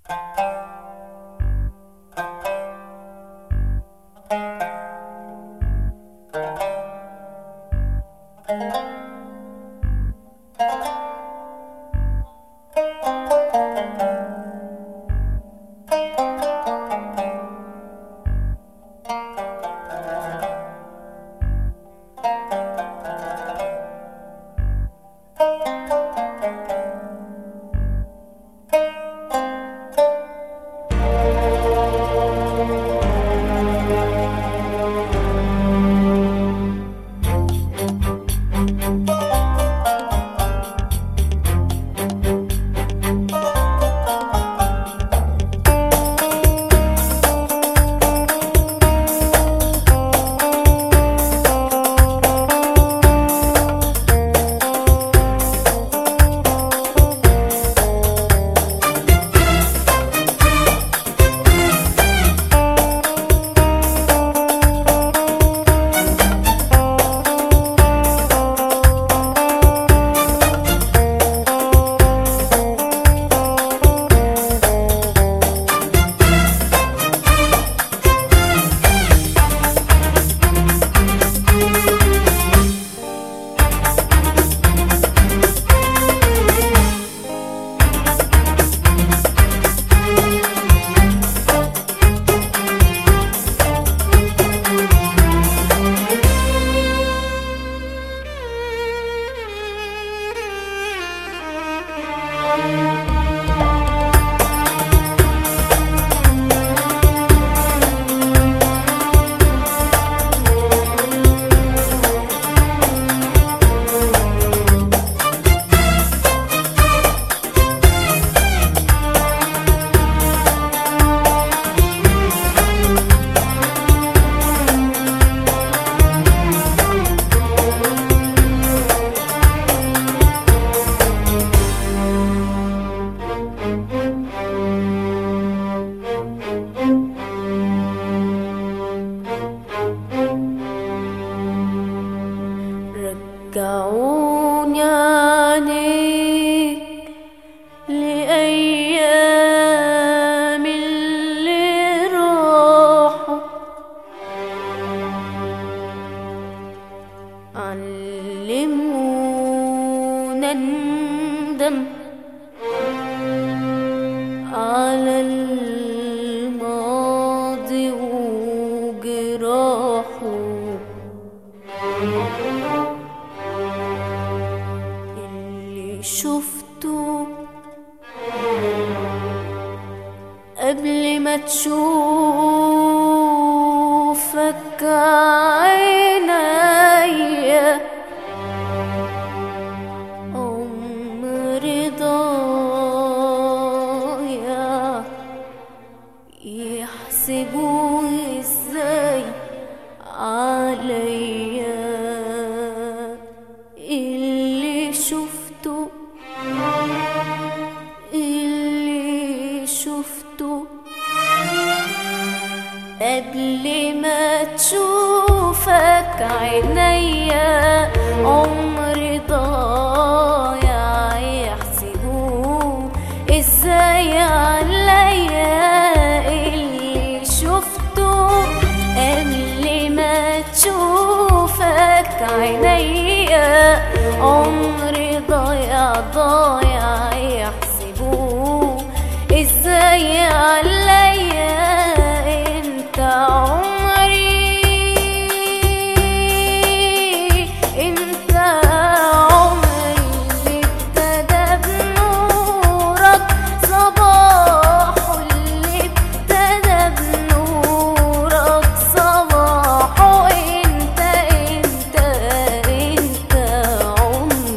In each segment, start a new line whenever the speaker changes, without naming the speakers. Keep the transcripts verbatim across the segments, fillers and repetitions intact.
رجعوني عنيك لأيام اللي راحوا، علمونا ندم على الماضي وجراحه، اللي شفته قبل ما تشوفك عينيا، عمري ضايع يحسبوه ازاي عليا، اللي شفته اللي شفته قبل ما تشوفك عينيا، عمري ضايع يحسبوه ازاي عليا، اللي شفته قبل ما تشوفك عينيا، عمري ضايع ضايع يحسبوه ازاي عليا، انت عمري انت عمري اللي ابتدى بنورك صباحه، اللي ابتدى بنورك صباحه، انت انت انت عمري.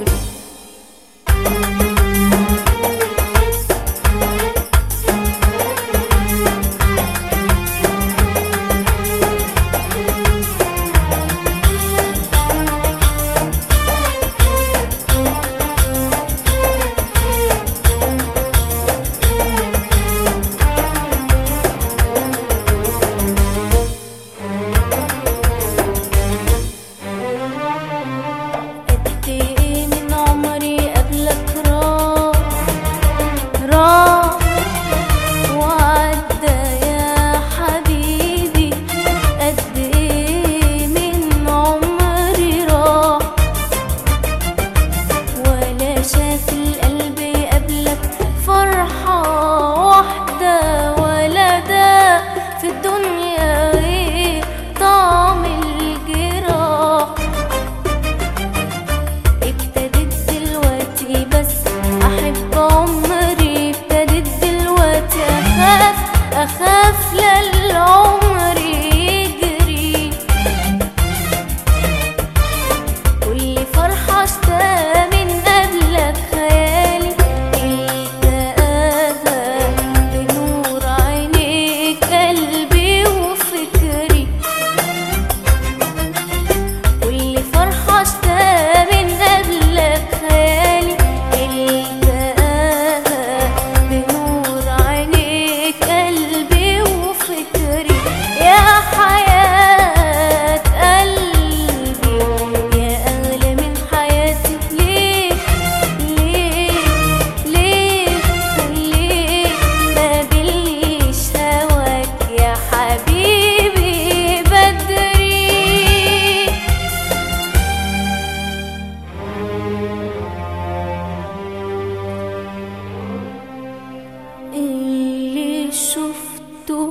شفته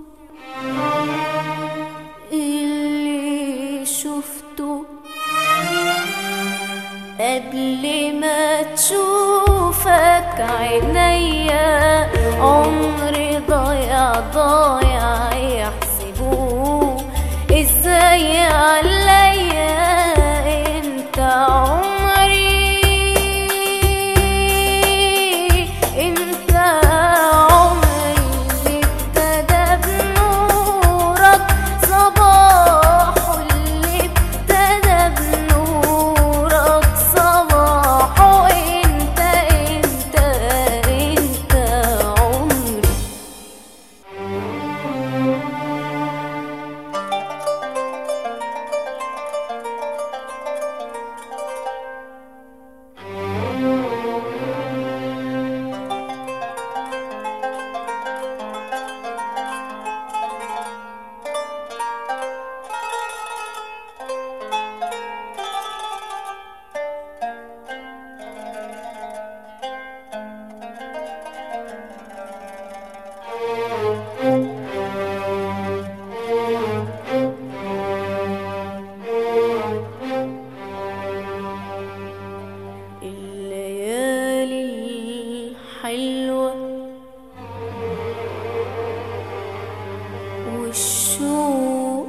اللي شفته قبل ما تشوفك عينيا، عمري ضايع ضايع يحسبوه ازاي عليا. انت عمري، انت عمري اللي ابتدى بنورك صباحه، اللي ابتدى بنورك صباحه. انت انت انت عمري. الليالي الحلوة والشوق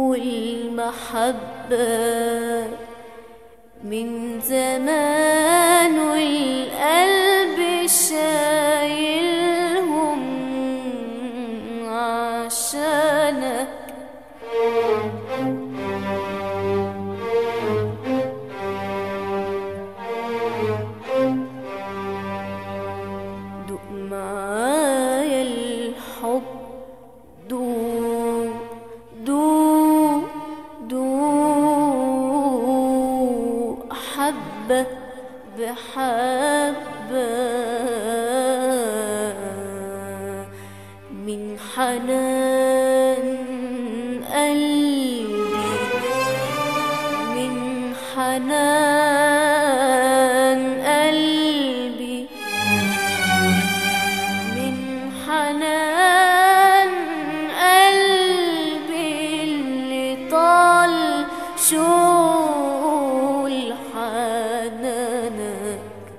والمحبة من زمان، والقلب شايلهم عشانك. دوق معايا الحب، دوق دوق دوق حبة بحبة من حنان قلبي، من حنان قلبي، من حنان قلبي اللي طال شول حنانك.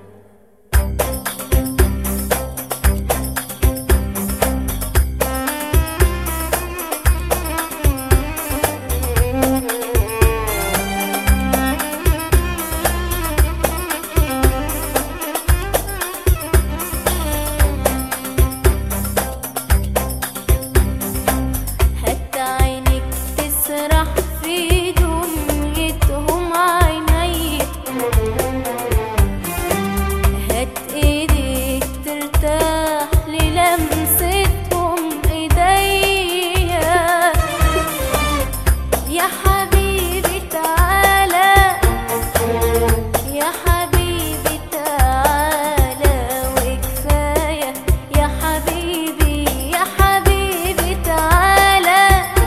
هات عينك تسرح في دنيتهم عينيا، هات ايديك ترتاح للمستهم ايديا. يا حبيبي تعالى، يا حبيبي تعالى وكفاية. يا حبيبي يا حبيبي تعالى،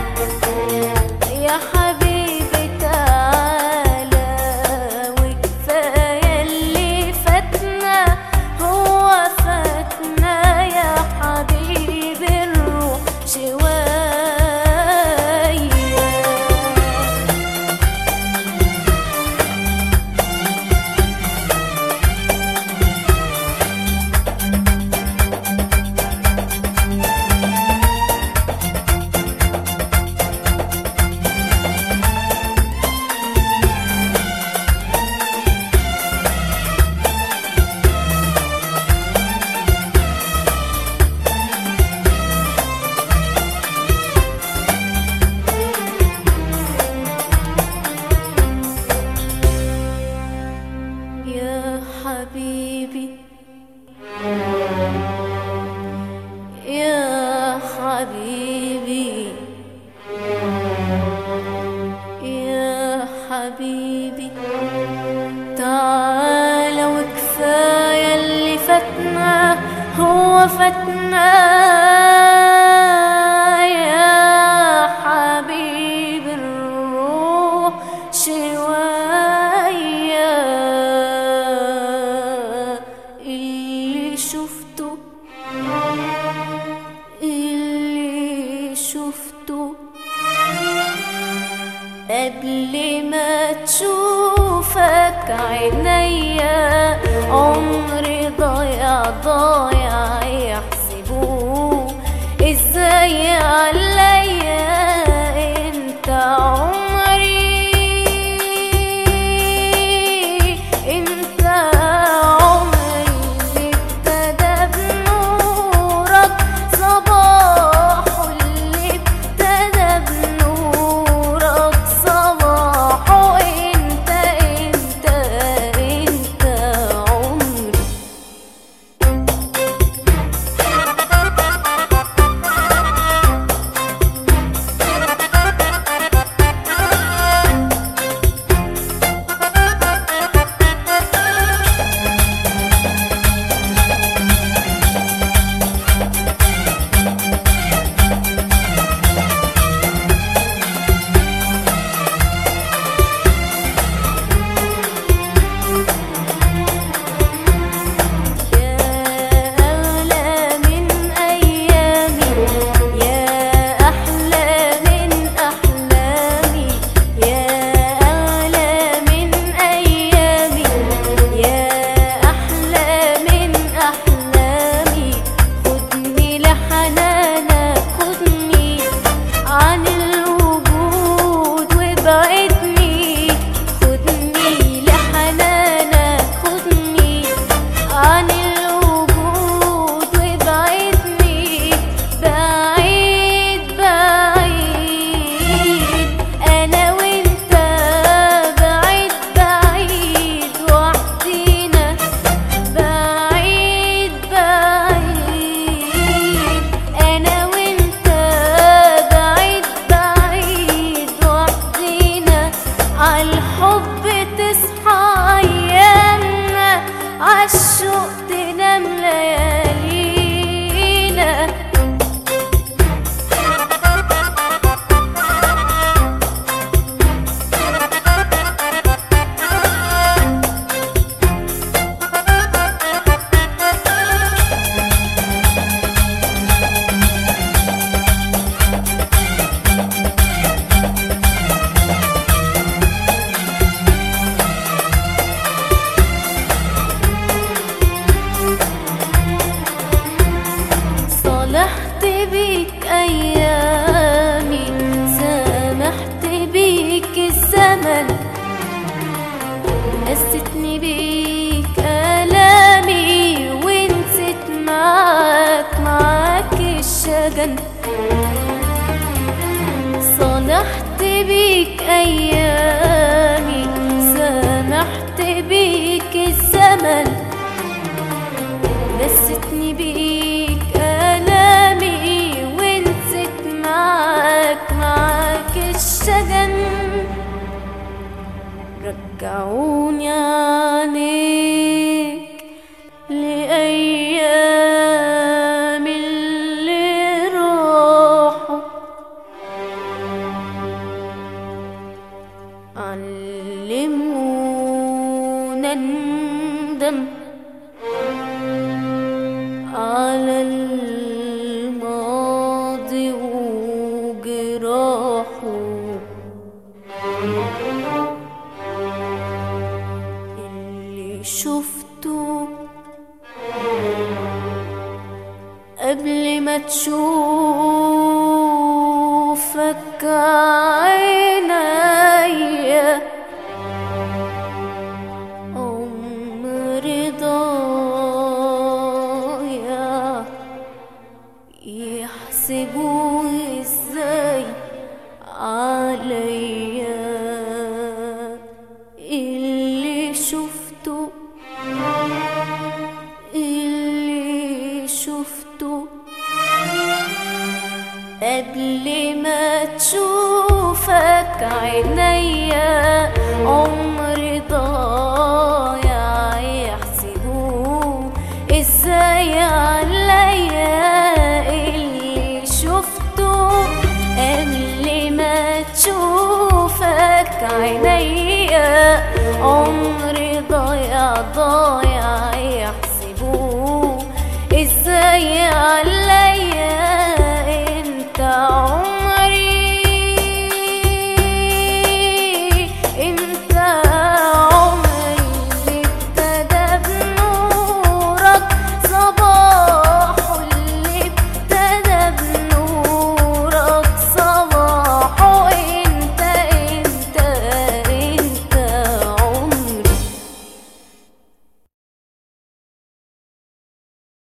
يا حبيبي تعالى وكفاية. اللي فاتنا هو فاتنا يا حبيبي، الروح شوية. يا حبيبي يا حبيبي يا حبيبي تعالى وكفاية. اللي فاتنا هو فاتنا يا حبيبي، الروح شوية. اللي شفته قبل ما تشوفك عينيا عمري ضايع ضايع يحسبوه ازاي عليا انت عمري انت عمري اللي ابتدى بنورك صباحه اللي ابتدى بنورك صباحه انت انت انت عمري عالحب تصحى أيامنا عالشوق تنام ليالينا صالحت بيك أيامي سامحت بيك الزمن نستني بيك آلامي ونسيت معاك معاك الشجن صالحت بيك أيامي سامحت بيك الزمن نستني بيك آلامي ونسيت معاك معاك الشجن رجعوني عنيك لأيام اللي راحوا علمونا ندم على الماضي وجراحه اللي شفته قبل ما تشوفك عينيا عمري ضايع يحسبوه ازاي عليا اللي شفته اللي شفته قبل ما تشوفك عينيا عمري